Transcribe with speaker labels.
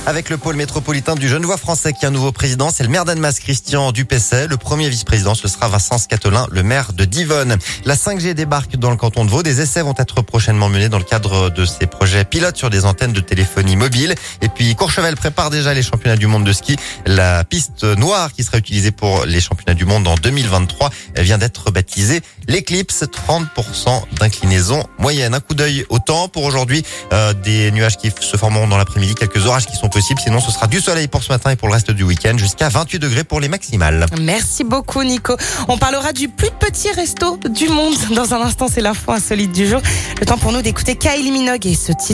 Speaker 1: Avec le pôle métropolitain du Genevois français qui a un nouveau président, c'est le maire d'Annemasse, Christian Dupessay. Le premier vice-président, ce sera Vincent Scatolin, le maire de Divonne. La 5G débarque dans le canton de Vaud. Des essais vont être prochainement menés dans le cadre de ces projets pilotes sur des antennes de téléphonie mobile. Et puis Courchevel prépare déjà les championnats du monde de ski. La piste noire qui sera utilisée pour les championnats du monde en 2023 vient d'être baptisée l'Eclipse. 30% d'inclinaison moyenne. Un coup d'œil au temps pour aujourd'hui. Des nuages qui se formeront dans l'après-midi, quelques orages qui sont possibles. Sinon, ce sera du soleil pour ce matin et pour le reste du week-end, jusqu'à 28 degrés pour les maximales.
Speaker 2: Merci beaucoup, Nico. On parlera du plus petit resto du monde. Dans un instant, c'est l'info insolite du jour. Le temps pour nous d'écouter Kylie Minogue et ce titre.